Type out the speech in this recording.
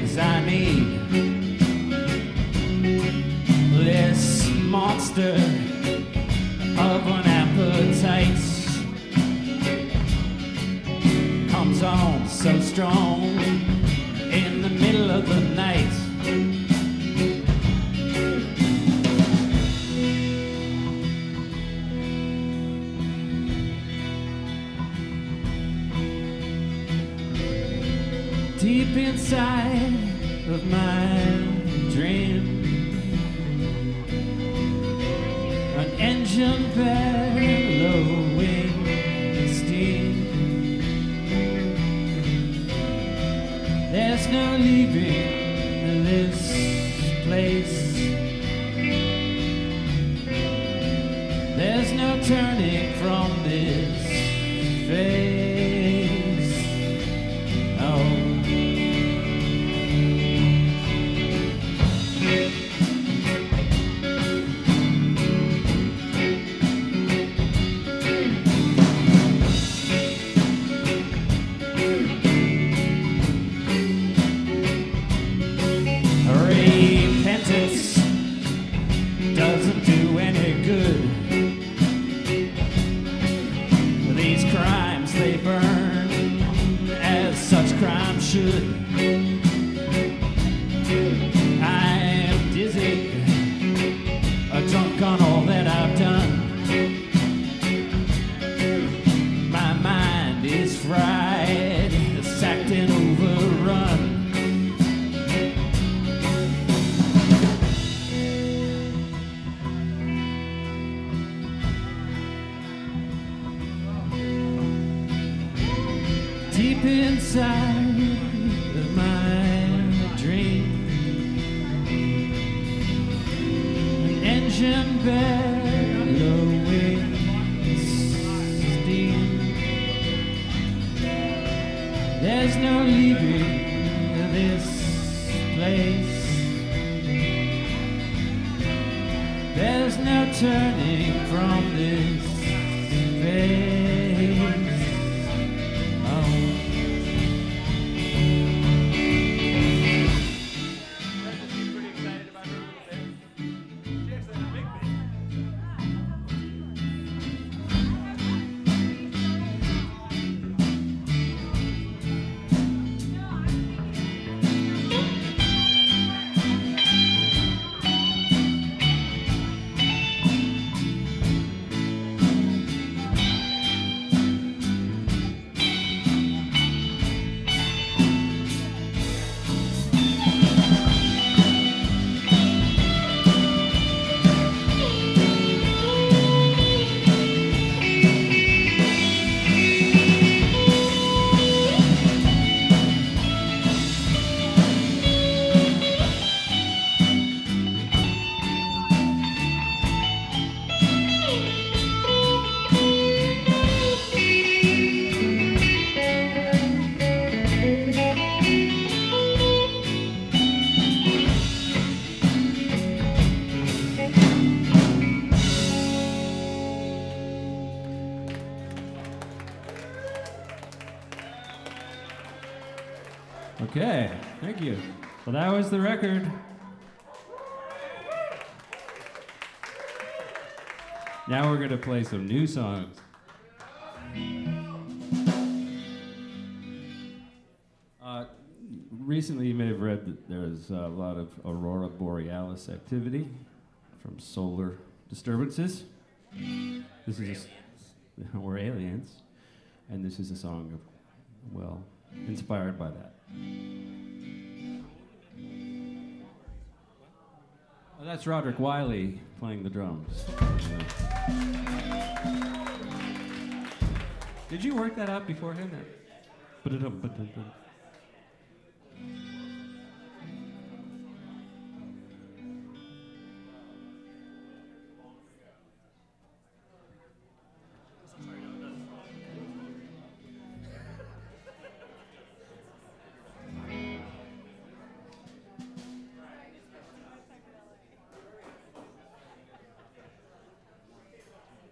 things I need. This monster of an appetite comes on so strong in the middle of the night. Deep inside of my dream, an engine bellowing steam. There's no leaving this place. There's no turning from this face. Oh. Repentance doesn't do any good. These crimes, they burn as such crimes should. I'm dizzy, drunk on all that I've done. My mind is fried, sacked and overrun. Deep inside of my dream, an engine bellowing steam. There's no leaving this place. There's no turning from this face. Okay, thank you. Well, that was the record. Now we're going to play some new songs. Recently, you may have read that there's a lot of aurora borealis activity from solar disturbances. This is we're aliens, and this is a song of, well, inspired by that. Oh, that's Roderick Wiley playing the drums. Did you work that out beforehand?